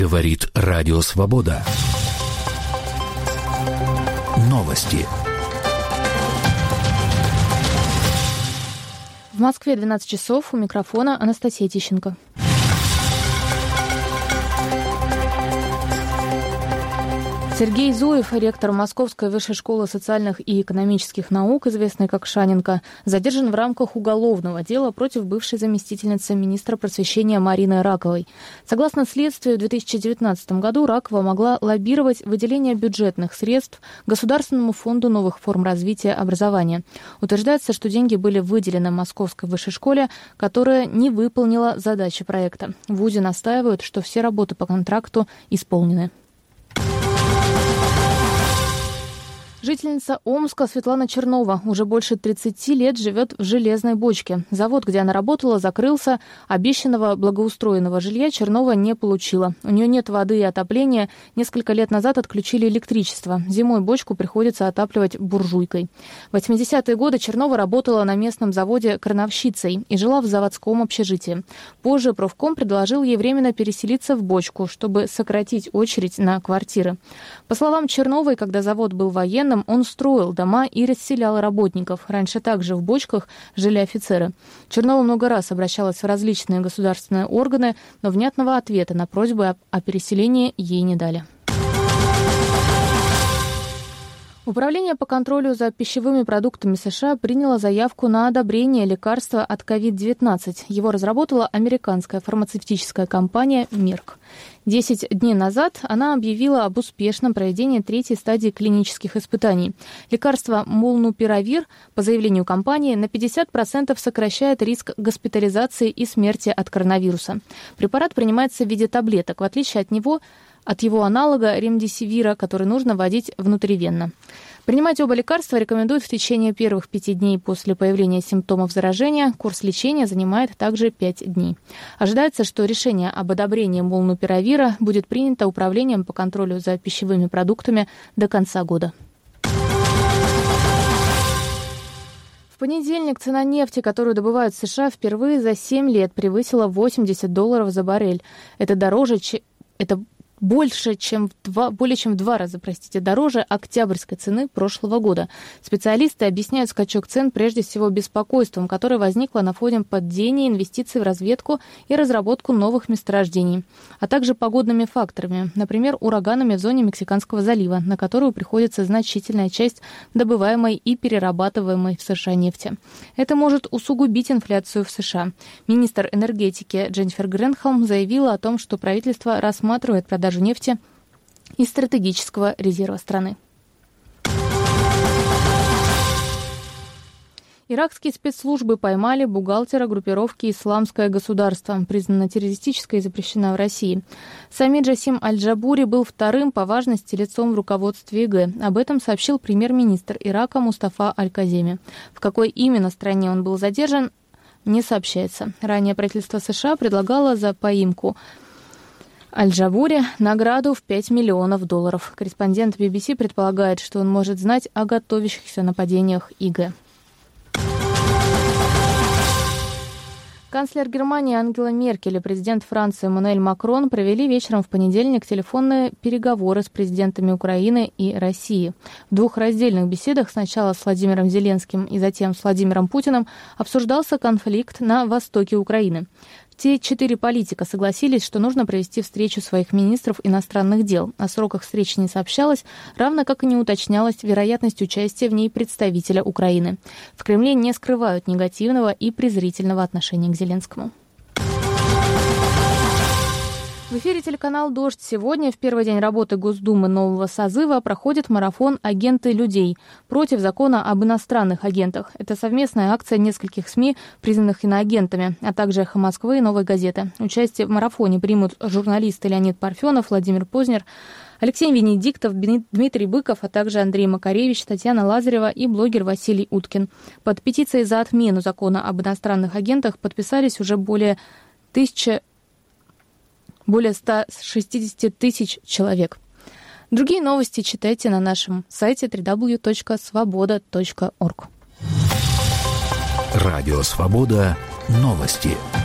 Говорит Радио Свобода. Новости. В Москве 12 часов. У микрофона Анастасия Тищенко. Сергей Зуев, ректор Московской высшей школы социальных и экономических наук, известный как Шаненко, задержан в рамках уголовного дела против бывшей заместительницы министра просвещения Марины Раковой. Согласно следствию, в 2019 году Ракова могла лоббировать выделение бюджетных средств Государственному фонду новых форм развития образования. Утверждается, что деньги были выделены Московской высшей школе, которая не выполнила задачи проекта. В ВУЗе настаивают, что все работы по контракту исполнены. Жительница Омска Светлана Чернова уже больше 30 лет живет в железной бочке. Завод, где она работала, закрылся. Обещанного благоустроенного жилья Чернова не получила. У нее нет воды и отопления. Несколько лет назад отключили электричество. Зимой бочку приходится отапливать буржуйкой. В 80-е годы Чернова работала на местном заводе крановщицей и жила в заводском общежитии. Позже профком предложил ей временно переселиться в бочку, чтобы сократить очередь на квартиры. По словам Черновой, когда завод был военным, он строил дома и расселял работников. Раньше также в бочках жили офицеры. Чернова много раз обращалась в различные государственные органы, но внятного ответа на просьбы о переселении ей не дали. Управление по контролю за пищевыми продуктами США приняло заявку на одобрение лекарства от COVID-19. Его разработала американская фармацевтическая компания Merck. 10 дней назад она объявила об успешном проведении 3-й стадии клинических испытаний. Лекарство Молнупиравир, по заявлению компании, на 50% сокращает риск госпитализации и смерти от коронавируса. Препарат принимается в виде таблеток, в отличие от его аналога ремдесивира, который нужно вводить внутривенно. Принимать оба лекарства рекомендуют в течение первых 5 дней после появления симптомов заражения. Курс лечения занимает также 5 дней. Ожидается, что решение об одобрении Молнупиравира будет принято Управлением по контролю за пищевыми продуктами до конца года. В понедельник цена нефти, которую добывают в США, впервые за 7 лет превысила $80 за баррель. Это более чем в 2 раза, дороже октябрьской цены прошлого года. Специалисты объясняют скачок цен прежде всего беспокойством, которое возникло на фоне падения инвестиций в разведку и разработку новых месторождений, а также погодными факторами, например, ураганами в зоне Мексиканского залива, на которую приходится значительная часть добываемой и перерабатываемой в США нефти. Это может усугубить инфляцию в США. Министр энергетики Дженнифер Грэнхэм заявила о том, что правительство рассматривает продажу нефти из стратегического резерва страны. Иракские спецслужбы поймали бухгалтера группировки «Исламское государство», признана террористической и запрещена в России. Сами Джасим Аль-Джабури был вторым по важности лицом в руководстве ИГ. Об этом сообщил премьер-министр Ирака Мустафа Аль-Каземи. В какой именно стране он был задержан, не сообщается. Ранее правительство США предлагало за поимку Аль-Джабури награду в $5 миллионов. Корреспондент BBC предполагает, что он может знать о готовящихся нападениях ИГ. Канцлер Германии Ангела Меркель и президент Франции Эммануэль Макрон провели вечером в понедельник телефонные переговоры с президентами Украины и России. В 2 раздельных беседах, сначала с Владимиром Зеленским и затем с Владимиром Путиным, обсуждался конфликт на востоке Украины. Все 4 политика согласились, что нужно провести встречу своих министров иностранных дел. О сроках встречи не сообщалось, равно как и не уточнялась вероятность участия в ней представителя Украины. В Кремле не скрывают негативного и презрительного отношения к Зеленскому. В эфире телеканал «Дождь». Сегодня, в первый день работы Госдумы нового созыва, проходит марафон «Агенты людей» против закона об иностранных агентах. Это совместная акция нескольких СМИ, признанных иноагентами, а также «Эхо Москвы» и «Новой газеты». Участие в марафоне примут журналисты Леонид Парфенов, Владимир Познер, Алексей Венедиктов, Дмитрий Быков, а также Андрей Макаревич, Татьяна Лазарева и блогер Василий Уткин. Под петицией за отмену закона об иностранных агентах подписались уже более 160 тысяч человек. Другие новости читайте на нашем сайте www.svoboda.org. Радио Свобода. Новости.